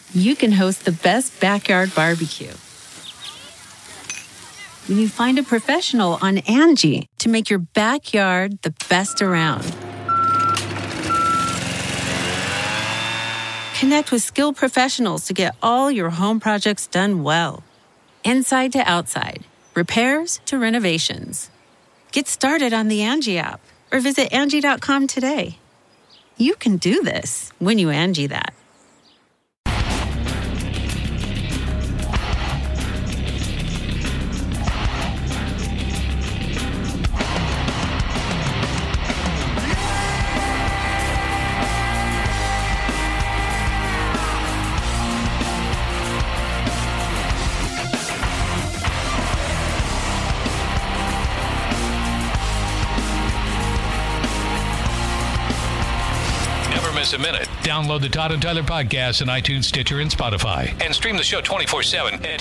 you can host the best backyard barbecue. When you find a professional on Angie to make your backyard the best around. Connect with skilled professionals to get all your home projects done well. Inside to outside, repairs to renovations. Get started on the Angie app or visit Angie.com today. You can do this when you Angie that. A minute. Download the Todd and Tyler podcast on iTunes, Stitcher, and Spotify. And stream the show 24/7 at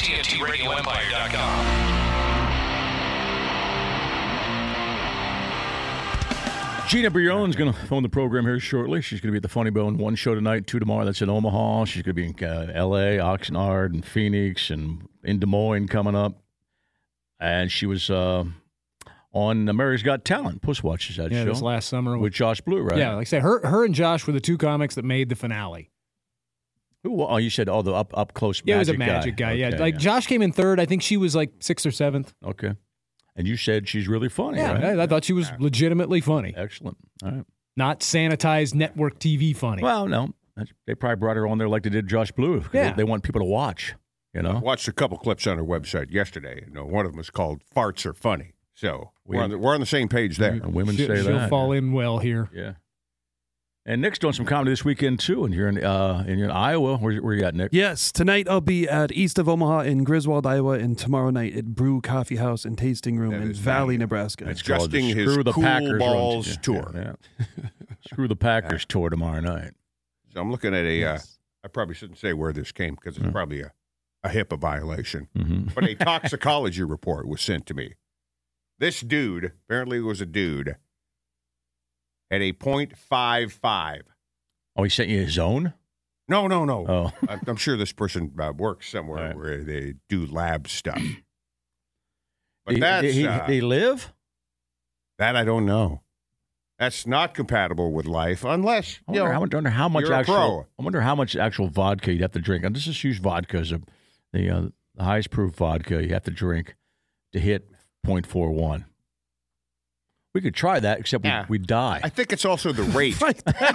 TNTRadioEmpire.com. Gina Brion's going to phone the program here shortly. She's going to be at the Funny Bone, 1 show tonight, 2 tomorrow. That's in Omaha. She's going to be in L.A., Oxnard, and Phoenix, and in Des Moines coming up. And she was on America's Got Talent. Puss watches that show. This last summer. With Josh Blue, right? Yeah, like I said, her and Josh were the two comics that made the finale. Who? Oh, you said the up close. Yeah, it was a magic guy. Okay, yeah, Josh came in third. I think she was like 6th or 7th. Okay, and you said she's really funny. Yeah, right? I thought she was legitimately funny. Excellent. All right, not sanitized network TV funny. Well, no, they probably brought her on there like they did Josh Blue. Yeah, they want people to watch. You know, I watched a couple clips on her website yesterday. One of them was called "Farts Are Funny." So we're on the same page there. Women say that. She'll fall in well here. Yeah. And Nick's doing some comedy this weekend, too, and you're in Iowa. Where you at, Nick? Yes. Tonight I'll be at East of Omaha in Griswold, Iowa, and tomorrow night at Brew Coffee House and Tasting Room in Valley, Nebraska. It's adjusting his Screw the Cool Packers Balls tour. Yeah. Screw the Packers tour tomorrow night. So I'm looking at I probably shouldn't say where this came because it's probably a HIPAA violation. Mm-hmm. But a toxicology report was sent to me. This dude, apparently it was a dude, had a .55. Oh, he sent you his own? No. Oh. I'm sure this person works somewhere where they do lab stuff. But they live? That I don't know. That's not compatible with life unless I wonder how much you're a pro. I wonder how much actual vodka you'd have to drink. And let's just use vodka as the highest proof vodka you have to drink to hit 0.41. We could try that, except we die. I think it's also the rate. For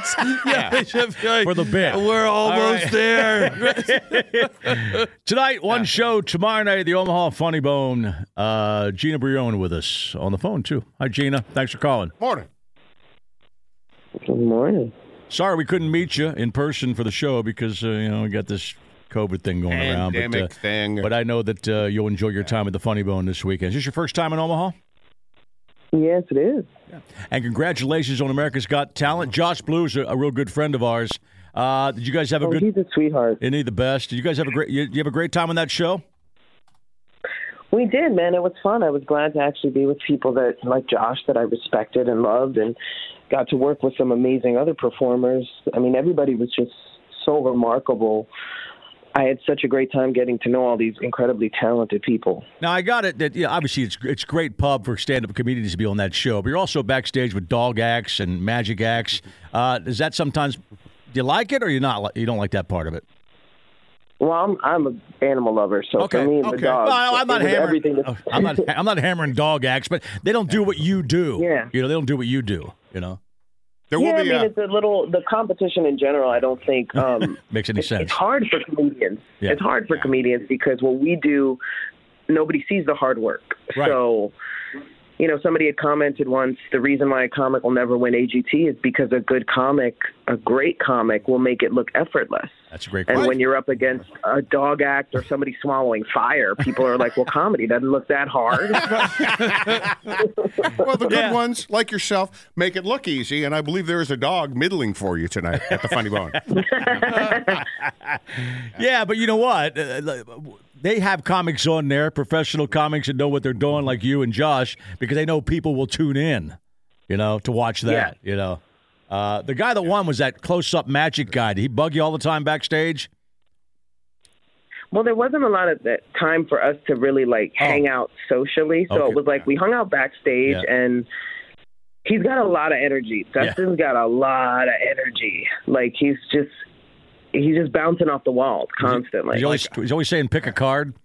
the bit. We're almost there. Tonight, one show. Tomorrow night at the Omaha Funny Bone. Gina Brion with us on the phone, too. Hi, Gina. Thanks for calling. Morning. Good morning. Sorry we couldn't meet you in person for the show because, we got this COVID thing going around. Pandemic thing. But I know that you'll enjoy your time at the Funny Bone this weekend. Is this your first time in Omaha? Yes, it is. Yeah. And congratulations on America's Got Talent. Josh Blue is a real good friend of ours. Did you guys have a good? He's a sweetheart. Isn't he the best? Did you guys have a great? You have a great time on that show? We did, man. It was fun. I was glad to actually be with people that like Josh that I respected and loved, and got to work with some amazing other performers. I mean, everybody was just so remarkable. I had such a great time getting to know all these incredibly talented people. Now, I got it that obviously it's great pub for stand-up comedians to be on that show, but you're also backstage with dog acts and magic acts. Does that sometimes – do you like it or you don't like that part of it? Well, I'm an animal lover, so for me, the dog. Well, I'm not hammering. Everything I'm not hammering dog acts, but they don't do what you do. Yeah. They don't do what you do. It's a little, the competition in general, I don't think makes any sense. It's hard for comedians. Yeah. It's hard for comedians because what we do, nobody sees the hard work. Right. So, somebody had commented once, the reason why a comic will never win AGT is because a great comic will make it look effortless. That's a great And point. when you're up against a dog act or somebody swallowing fire, people are like, well, comedy doesn't look that hard. Well, the good ones, like yourself, make it look easy, and I believe there is a dog middling for you tonight at the Funny Bone. Yeah, but you know what? They have comics on there, professional comics that know what they're doing, like you and Josh, because they know people will tune in, to watch that, The guy that won was that close-up magic guy. Did he bug you all the time backstage? Well, there wasn't a lot of that time for us to really hang out socially. So it was like we hung out backstage, and he's got a lot of energy. Dustin's got a lot of energy. Like he's just bouncing off the walls constantly. He's always saying, pick a card.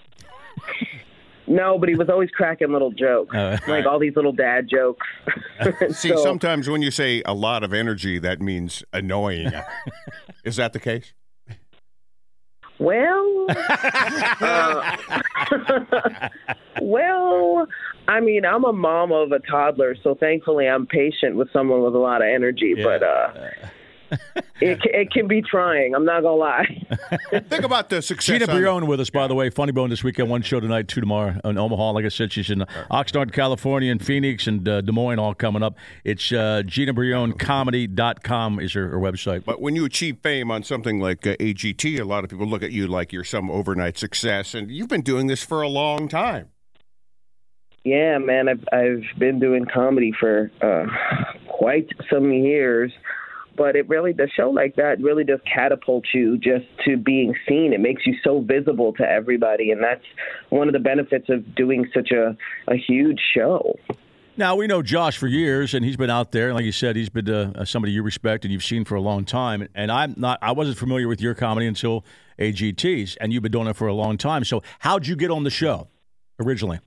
No, but he was always cracking little jokes, like all these little dad jokes. See, sometimes when you say a lot of energy, that means annoying. Is that the case? Well, I mean, I'm a mom of a toddler, so thankfully I'm patient with someone with a lot of energy, but it can be trying. I'm not going to lie. Think about the success. Gina Brion with us, by the way. Funny Bone this weekend. One show tonight, 2 tomorrow in Omaha. Like I said, she's in Oxnard, California, and Phoenix, and Des Moines all coming up. It's GinaBrionComedy.com is her website. But when you achieve fame on something like AGT, a lot of people look at you like you're some overnight success, and you've been doing this for a long time. Yeah, man, I've been doing comedy for quite some years. But the show like that really does catapult you just to being seen. It makes you so visible to everybody, and that's one of the benefits of doing such a huge show. Now, we know Josh for years, and he's been out there. And like you said, he's been somebody you respect and you've seen for a long time. And I wasn't familiar with your comedy until AGT's, and you've been doing it for a long time. So how'd you get on the show originally?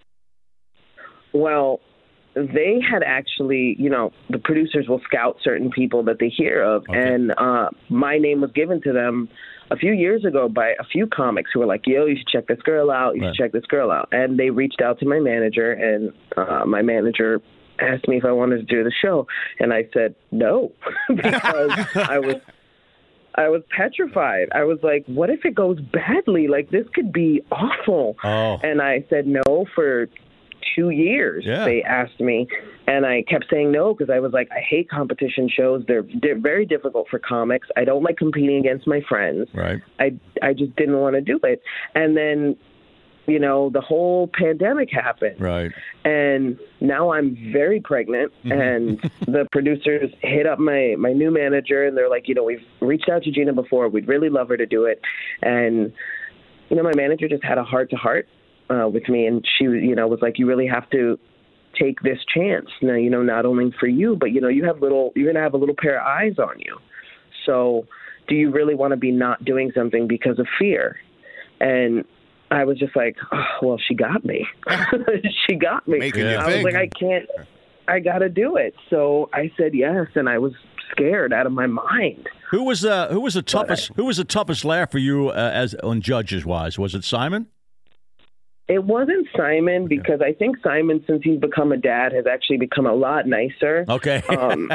Well, they had actually, the producers will scout certain people that they hear of. Okay. And my name was given to them a few years ago by a few comics who were like, yo, you should check this girl out. You should check this girl out. And they reached out to my manager, and my manager asked me if I wanted to do the show. And I said no, because I was petrified. I was like, what if it goes badly? Like, this could be awful. Oh. And I said no for 2 years. They asked me, and I kept saying no because I was like, I hate competition shows. They're very difficult for comics. I don't like competing against my friends. Right. I just didn't want to do it. And then, the whole pandemic happened. Right. And now I'm very pregnant, and the producers hit up my new manager, and they're like, we've reached out to Gina before. We'd really love her to do it. And, my manager just had a heart-to-heart with me, and she, was like, you really have to take this chance. Now, not only for you, but you're going to have a little pair of eyes on you. So do you really want to be not doing something because of fear? And I was just like, oh, well, she got me. She got me. I was like, I got to do it. So I said yes, and I was scared out of my mind. Who was the toughest laugh for you as on judges wise? Was it Simon? It wasn't Simon, because I think Simon, since he's become a dad, has actually become a lot nicer. Okay.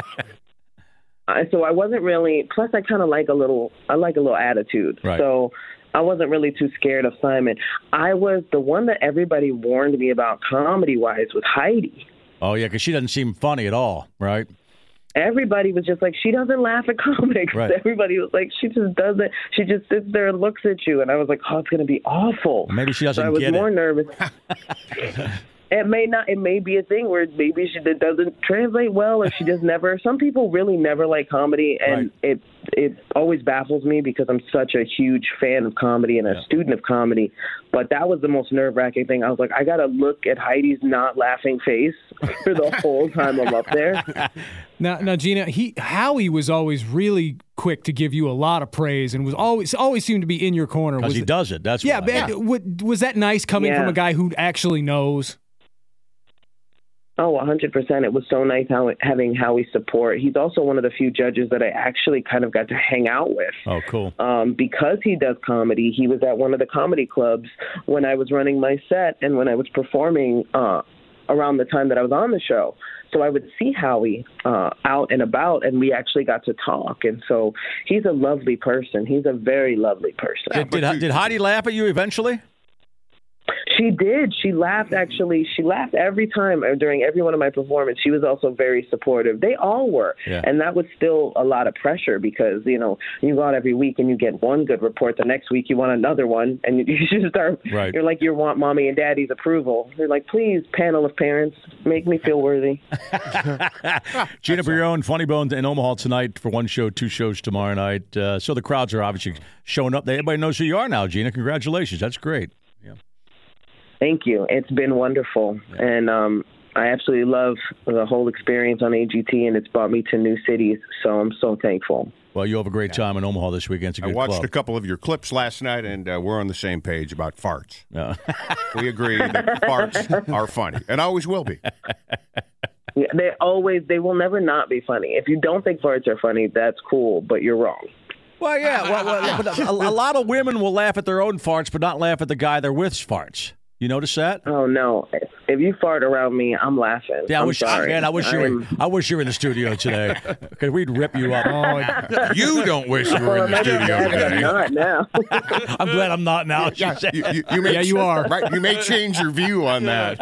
So I wasn't really. Plus, I kind of like a little attitude. Right. So I wasn't really too scared of Simon. I was the one that everybody warned me about comedy-wise was Heidi. Oh yeah, because she doesn't seem funny at all, right? Everybody was just like, she doesn't laugh at comics. Right. Everybody was like, she just doesn't. She just sits there and looks at you. And I was like, oh, it's going to be awful. Maybe she doesn't get it. I was more nervous. It may not. It may be a thing where maybe it doesn't translate well, or she just never. Some people really never like comedy, and right. it always baffles me because I'm such a huge fan of comedy and a student of comedy. But that was the most nerve-wracking thing. I was like, I got to look at Heidi's not laughing face for the whole time I'm up there. Now, Gina, Howie was always really quick to give you a lot of praise, and was always seemed to be in your corner. Because he does it. That's why. Yeah. Was that nice coming from a guy who actually knows? Oh, 100%. It was so nice having Howie's support. He's also one of the few judges that I actually kind of got to hang out with. Oh, cool. Because he does comedy, he was at one of the comedy clubs when I was running my set and when I was performing around the time that I was on the show. So I would see Howie out and about, and we actually got to talk. And so he's a lovely person. He's a very lovely person. Did Heidi laugh at you eventually? She did. She laughed, actually. She laughed every time during every one of my performances. She was also very supportive. They all were. Yeah. And that was still a lot of pressure because, you know, you go out every week and you get one good report. The next week you want another one. And you just start, Right. You're like, you want mommy and daddy's approval. You're like, please, panel of parents, make me feel worthy. Gina Brion, Funny Bone in Omaha tonight for one show, 2 shows tomorrow night. So the crowds are obviously showing up. Everybody knows who you are now, Gina. Congratulations. That's great. Yeah. Thank you. It's been wonderful. Yeah. And I absolutely love the whole experience on AGT, and it's brought me to new cities. So I'm so thankful. Well, you have a great time in Omaha this weekend. It's a I good watched club. a couple of your clips last night, and we're on the same page about farts. Yeah. We agree that farts are funny, and always will be. Yeah, they will never not be funny. If you don't think farts are funny, that's cool, but you're wrong. Well, yeah. But a lot of women will laugh at their own farts, but not laugh at the guy they're with's farts. You notice that? Oh no! If you fart around me, I'm laughing. Yeah, I'm sorry. Man, I wish you were in the studio today because we'd rip you up. Oh, You don't wish you were in the studio I'm today. not now. I'm glad I'm not now. She said. You are. Right, you may change your view on that.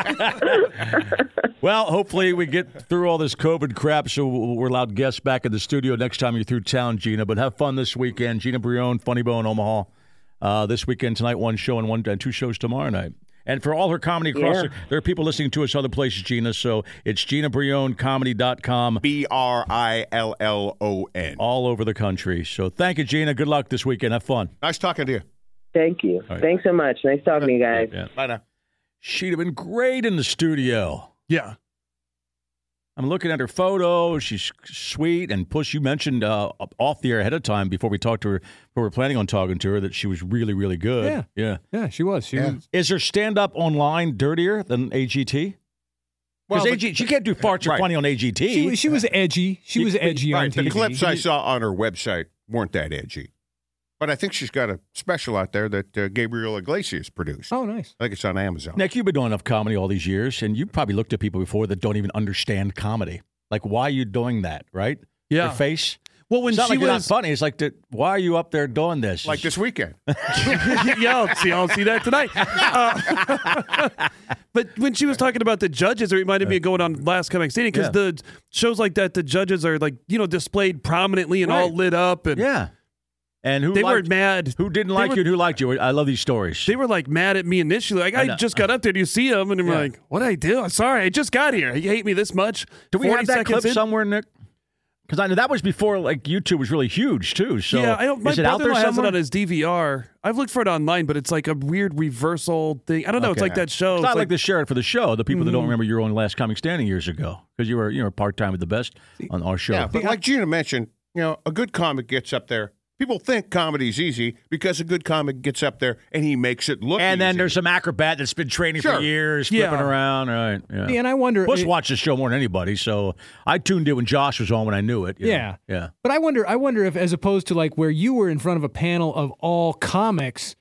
Well, hopefully we get through all this COVID crap so we're allowed guests back in the studio next time you're through town, Gina. But have fun this weekend. Gina Brion, Funny Bone, Omaha. This weekend, tonight, 1 show and 2 shows tomorrow night. And for all her comedy across, there are people listening to us other places, Gina. So it's GinaBrionComedy.com. BRILLON. All over the country. So thank you, Gina. Good luck this weekend. Have fun. Nice talking to you. Thank you. Right. Thanks so much. Nice talking to you guys. Yeah. Bye now. She'd have been great in the studio. Yeah. I'm looking at her photo. She's sweet. And plus, you mentioned off the air ahead of time before we talked to her, before we were planning on talking to her, that she was really, really good. Yeah. Yeah. Yeah, she was. She was. Is her stand-up online dirtier than AGT? Because Well, she can't do farts are funny on AGT. She was edgy. She was edgy on Right, TV. the clips I saw on her website weren't that edgy. But I think she's got a special out there that Gabriel Iglesias produced. Oh, nice. I think it's on Amazon. Nick, you've been doing enough comedy all these years, and you've probably looked at people before that don't even understand comedy. Like, why are you doing that, right? Yeah. Their face? Well, when It's not she like you're not was funny. It's like, why are you up there doing this? Like this weekend. yeah, I'll see that tonight. But when she was talking about the judges, it reminded me of going on Last Comic Standing because the shows like that, the judges are like, displayed prominently and all lit up. And yeah. And who they were liked, mad. who didn't like you and who liked you? I love these stories. They were like mad at me initially. Like, I just got up there. Do you see them? And I'm like, what did I do? I'm sorry. I just got here. You hate me this much? Do we have 40 that clip seconds in? somewhere, Nick? Because I know that was before like YouTube was really huge too. So Yeah, I don't. My is it out there brother-in-law has it somewhere? on his DVR. I've looked for it online, but it's like a weird reversal thing. I don't know. It's Okay. like that show. It's not like the share for the show. The people that don't remember your own Last Comic Standing years ago because you were part time with the best on our show. Yeah, but like Gina mentioned, a good comic gets up there. People think comedy's easy because a good comic gets up there and he makes it look And then easy. there's some acrobat that's been training for Sure. years, Yeah. flipping around. Right. Yeah. Yeah, and I wonder. Bush watched the show more than anybody, so I tuned in when Josh was on when I knew it. you know. Yeah. Yeah. But I wonder if, as opposed to like where you were in front of a panel of all comics,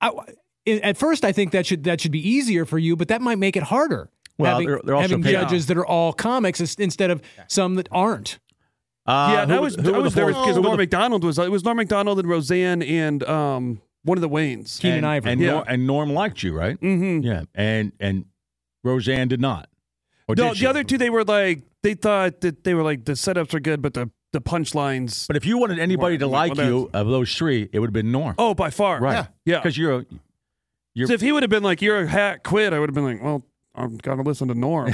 at first I think that should be easier for you, but that might make it harder. Well, they're also having paid- judges that are all comics instead of some that aren't. Yeah, who I was were there the four- because who were Norm the- Macdonald was. It was Norm Macdonald and Roseanne and one of the Waynes. Keenan Ivory. And Norm liked you, right? Mm-hmm. Yeah. And Roseanne did not. Or No, did she? the other two, they thought that they were like the setups are good, but the punchlines. But if you wanted anybody to like you of those three, it would have been Norm. Oh, by far. right. Yeah. Because you're So if he would have been like, "You're a hack, quit," I would have been like, "Well, I'm gonna listen to Norm."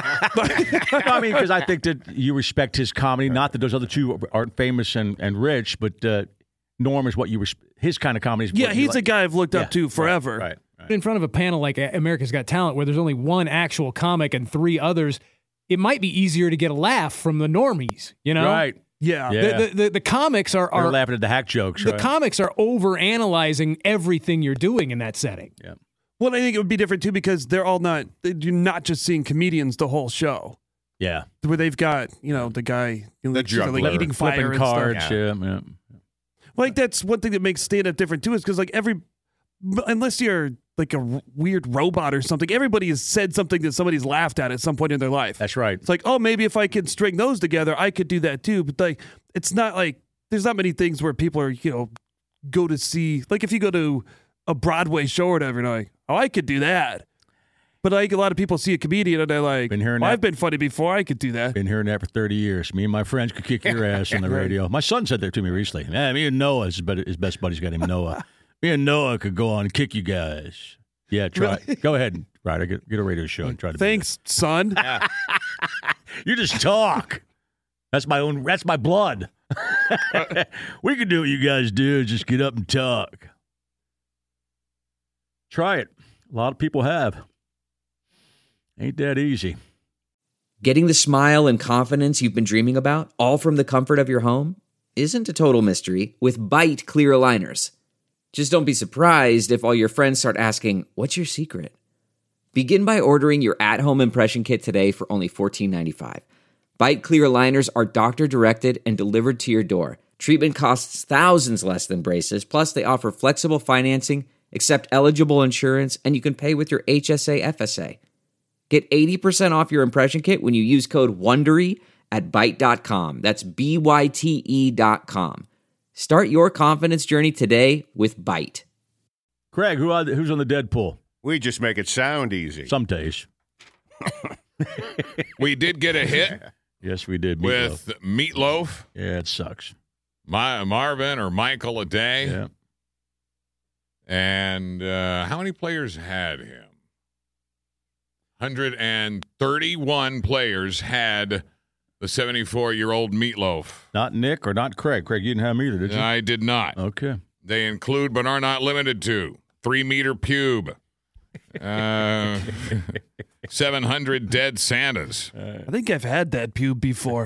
I mean, because I think that you respect his comedy. Not that those other two aren't famous and rich, but Norm is what you his kind of comedy. Is Yeah, what you he's like. a guy I've looked up to forever. Right. In front of a panel like America's Got Talent, where there's only one actual comic and three others, it might be easier to get a laugh from the normies. Right. Yeah. Yeah. The comics are They're laughing at the hack jokes. the right? comics are over analyzing everything you're doing in that setting. Yeah. Well, I think it would be different too because you're not just seeing comedians the whole show. Yeah. Where they've got, the guy like juggler. eating fire Flipping and cards. stuff. Yeah. Like that's one thing that makes stand-up different too, is because like unless you're like a weird robot or something, everybody has said something that somebody's laughed at some point in their life. That's right. It's like, oh, maybe if I could string those together, I could do that too. But like, it's not like there's not many things where people are, go to see. Like if you go to a Broadway show or whatever, you're like, oh, I could do that. But like a lot of people see a comedian and they're like, I've been funny before. I could do that. Been hearing that for 30 years. Me and my friends could kick your ass on the radio. My son said that to me recently. Man, me and Noah, his best buddy's got him, Noah. Me and Noah could go on and kick you guys. Yeah, try. Really? Go ahead, Ryder. Get a radio show and try to. Thanks, son. You just talk. That's my blood. We can do what you guys do. Just get up and talk. Try it. A lot of people have. Ain't that easy. Getting the smile and confidence you've been dreaming about, all from the comfort of your home, isn't a total mystery with Byte clear aligners. Just don't be surprised if all your friends start asking, what's your secret? Begin by ordering your at-home impression kit today for only $14.95. Byte clear aligners are doctor-directed and delivered to your door. Treatment costs thousands less than braces, plus they offer flexible financing, accept eligible insurance, and you can pay with your HSA FSA. Get 80% off your impression kit when you use code WONDERY at Byte.com. That's BYTE.com. Start your confidence journey today with Byte. Craig, who's on the Deadpool? We just make it sound easy. Some days. We did get a hit. Yes, we did. With Meatloaf. Yeah, it sucks. Marvin or Michael a day. Yeah. And how many players had him? 131 players had the 74-year-old Meatloaf. Not Nick or not Craig. Craig, you didn't have him either, did you? I did not. Okay. They include, but are not limited to, 3-meter pube, 700 dead Santas. I think I've had that pube before.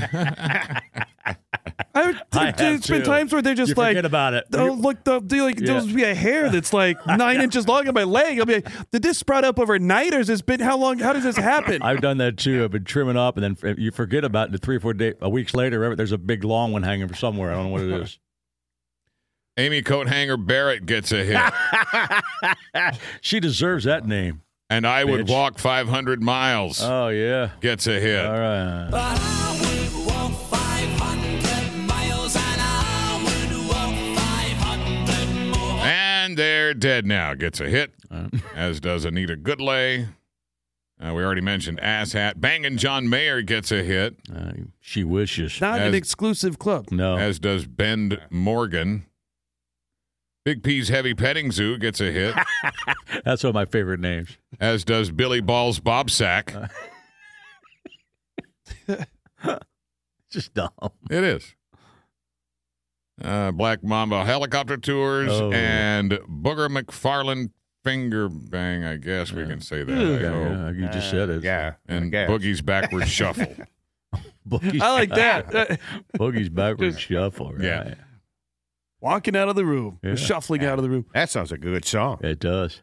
There's been times where they're just like, forget about it. Oh, look, there'll be a hair that's like 9 inches long on my leg. I'll be like, did this sprout up overnight, or has this been how long? How does this happen? I've done that too. I've been trimming up, and then you forget about it 3 or 4 weeks later. There's a big long one hanging somewhere. I don't know what it is. Amy Coathanger Barrett gets a hit. She deserves that name. And I would walk 500 miles. Oh, yeah. Gets a hit. All right. But I would walk 500 miles and I would walk 500 more. And they're dead now. Gets a hit, as does Anita Goodlay. We already mentioned Asshat. Bangin' John Mayer gets a hit. She wishes. Not an exclusive club. No. As does Ben Morgan. Big P's Heavy Petting Zoo gets a hit. That's one of my favorite names. As does Billy Ball's Bobsack. Just dumb. It is. Black Mamba Helicopter Tours and Booger McFarland Finger Bang, I guess we can say that. Yeah, you just said it. Yeah. And Boogie's Backward Shuffle. I like that. Boogie's Backward Shuffle, right? Yeah. Walking out of the room. Yeah. Shuffling out of the room. That sounds like a good song. It does.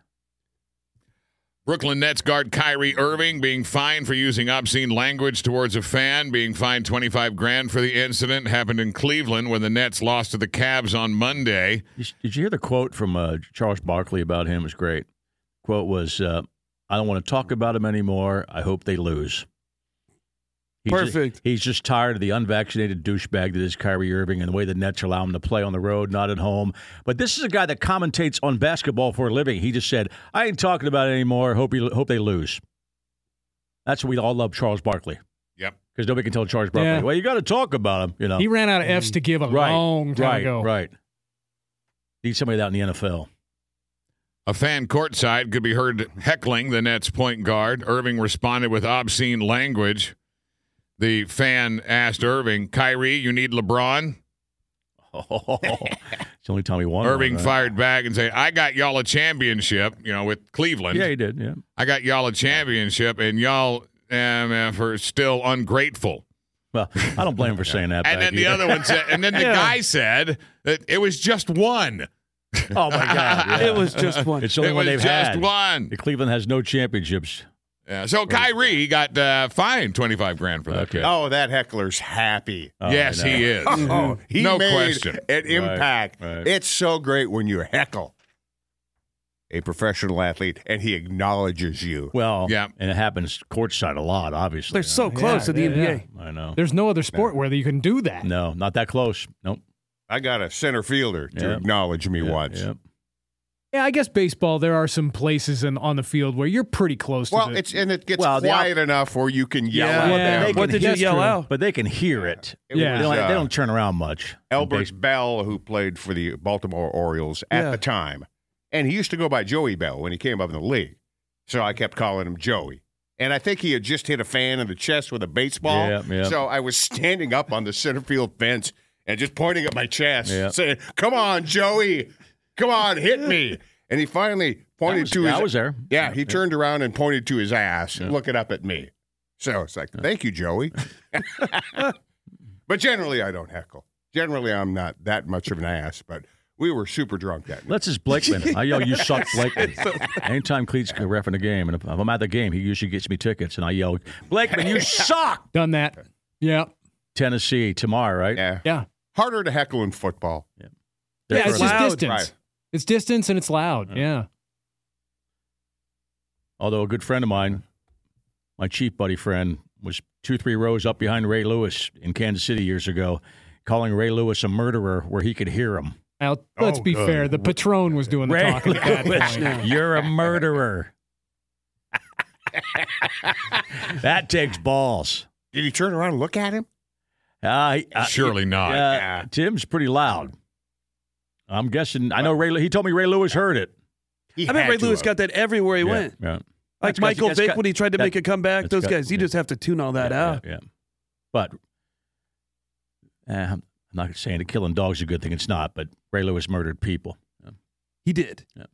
Brooklyn Nets guard Kyrie Irving being fined for using obscene language towards a fan, being fined $25,000 for the incident. Happened in Cleveland when the Nets lost to the Cavs on Monday. Did you hear the quote from Charles Barkley about him? It was great. Quote was, I don't want to talk about him anymore. I hope they lose. Perfect. He's just tired of the unvaccinated douchebag that is Kyrie Irving and the way the Nets allow him to play on the road, not at home. But this is a guy that commentates on basketball for a living. He just said, I ain't talking about it anymore. Hope they lose. That's what we all love Charles Barkley. Yep. Because nobody can tell Charles Barkley, well, you got to talk about him. You know, He ran out of F's to give a long time ago. Right. Need somebody out in the NFL. A fan courtside could be heard heckling the Nets point guard. Irving responded with obscene language. The fan asked Irving, Kyrie, you need LeBron? Oh, it's the only time he won. Irving fired back and said, I got y'all a championship, with Cleveland. Yeah, he did, yeah. I got y'all a championship, and y'all are still ungrateful. Well, I don't blame him for saying that. And then the other one said, and then the guy said that it was just one. Oh, my God. Yeah. It was just one. It's the only one they've had. Just one. Cleveland has no championships. Yeah, so Kyrie got fined $25,000 for that. Okay. Oh, that heckler's happy. Oh, yes, he is. Oh, he no made question. An impact. Right. It's so great when you heckle a professional athlete and he acknowledges you. Well, yeah. And it happens courtside a lot, obviously. They're so close to the NBA. I know. There's no other sport where you can do that. No, not that close. Nope. I got a center fielder to acknowledge me once. Yep. Yeah, I guess baseball, there are some places on the field where you're pretty close to Well, the... it gets quiet enough where you can yell at them. What did you yell out? But they can hear it. Yeah. They don't turn around much. Albert Bell, who played for the Baltimore Orioles at the time, and he used to go by Joey Bell when he came up in the league. So I kept calling him Joey. And I think he had just hit a fan in the chest with a baseball. Yeah. So I was standing up on the center field fence and just pointing at my chest, saying, "Come on, Joey. Come on, hit me." And he finally pointed to his... I was there. Yeah, he turned around and pointed to his ass, looking up at me. So it's like, thank you, Joey. But generally, I don't heckle. Generally, I'm not that much of an ass, but we were super drunk that night. Let's just Blakeman. I yell, "You suck, Blakeman." Anytime Cleet's reffing a game, and if I'm at the game, he usually gets me tickets, and I yell, "Blakeman, you suck!" Done that. Yeah. Tennessee tomorrow, right? Yeah. Harder to heckle in football. Yeah, It's just loud. distance. Right. It's distance and it's loud. Yeah. Although a good friend of mine, my chief buddy friend, was 2-3 rows up behind Ray Lewis in Kansas City years ago, calling Ray Lewis a murderer where he could hear him. Now, let's be fair. The Patron was doing the Ray talking at that Lewis, point. you're a murderer. That takes balls. Did he turn around and look at him? Surely not. Tim's pretty loud. I'm guessing. I know Ray. He told me Ray Lewis heard it. I bet Ray Lewis got that everywhere he went. Yeah. Like Michael Vick when he tried to make a comeback. Those guys, you just have to tune all that out. Yeah. But I'm not saying that killing dogs is a good thing. It's not. But Ray Lewis murdered people. Yeah. He did. Yeah.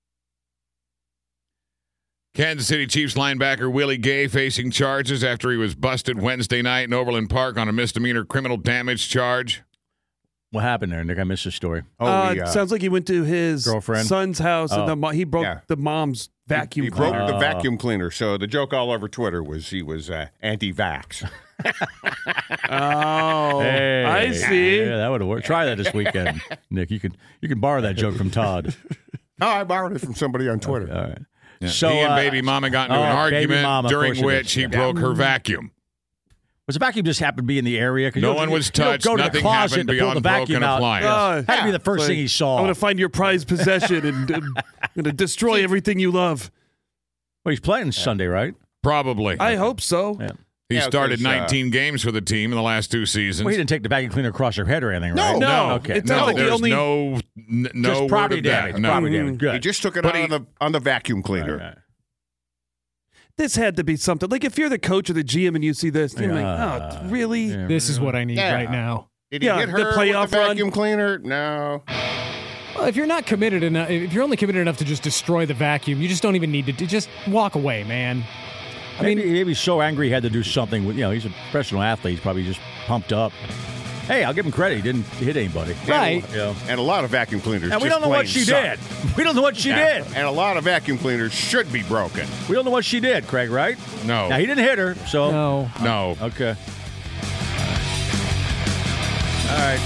Kansas City Chiefs linebacker Willie Gay facing charges after he was busted Wednesday night in Overland Park on a misdemeanor criminal damage charge. What happened there, Nick? I missed the story. Sounds like he went to his girlfriend? son's house and he broke the mom's vacuum He broke cleaner. the vacuum cleaner. So the joke all over Twitter was he was anti-vax. Oh, Hey. I see. Yeah, that would have worked. Try that this weekend, Nick. You can borrow that joke from Todd. No, I borrowed it from somebody on Twitter. All right. Yeah. So he and baby mama got into an baby argument mama, of during course it which is. he Yeah. broke her vacuum. Was the vacuum just happened to be in the area? 'Cause No you don't- one was you don't touched. Go to the Nothing closet happened to pull beyond the vacuum broken out. appliance. Had to be the first Like, thing he saw. I'm going to find your prized possession and I'm going to destroy everything you love. Well, he's playing Sunday, right? Probably. I hope so. Yeah. He started 'cause, 19 games for the team in the last 2 seasons. Well, he didn't take the vacuum cleaner across her head or anything, right? No. Okay. It sounds like the there's only- no Just word property of that. damage. No. Property damage. Good. He just took it But out on the vacuum cleaner. Right. This had to be something. Like if you're the coach or the GM and you see this, you're like, oh, really? Yeah. This is what I need right now. Did he get the her with playoff the run? vacuum cleaner? No. Well, if you're not committed enough, if you're only committed enough to just destroy the vacuum, you just don't even need to just walk away, man. I mean, Maybe he's so angry he had to do something with, he's a professional athlete. He's probably just pumped up. Hey, I'll give him credit. He didn't hit anybody. right. And a lot of vacuum cleaners. And we just don't know what plain she suck. did. We don't know what she Yeah. did. And a lot of vacuum cleaners should be broken. We don't know what she did, Craig, right? No. Now, he didn't hit her, so. No. No. Okay. All right.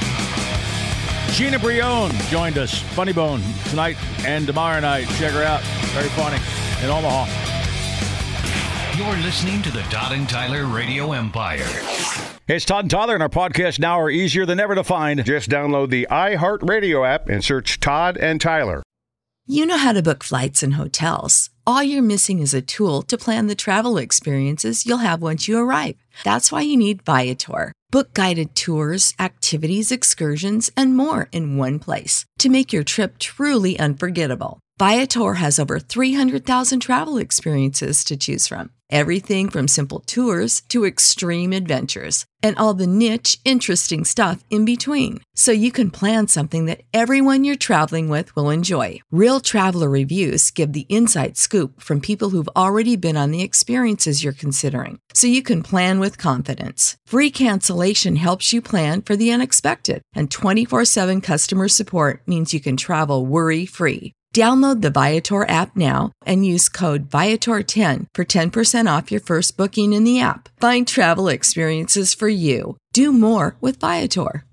Gina Brion joined us, Funny Bone, tonight and tomorrow night. Check her out. Very funny in Omaha. You're listening to the Todd and Tyler Radio Empire. Hey, it's Todd and Tyler, and our podcasts now are easier than ever to find. Just download the iHeartRadio app and search Todd and Tyler. You know how to book flights and hotels. All you're missing is a tool to plan the travel experiences you'll have once you arrive. That's why you need Viator. Book guided tours, activities, excursions, and more in one place to make your trip truly unforgettable. Viator has over 300,000 travel experiences to choose from. Everything from simple tours to extreme adventures and all the niche, interesting stuff in between. So you can plan something that everyone you're traveling with will enjoy. Real traveler reviews give the inside scoop from people who've already been on the experiences you're considering. So you can plan with confidence. Free cancellation helps you plan for the unexpected. And 24/7 customer support means you can travel worry-free. Download the Viator app now and use code Viator10 for 10% off your first booking in the app. Find travel experiences for you. Do more with Viator.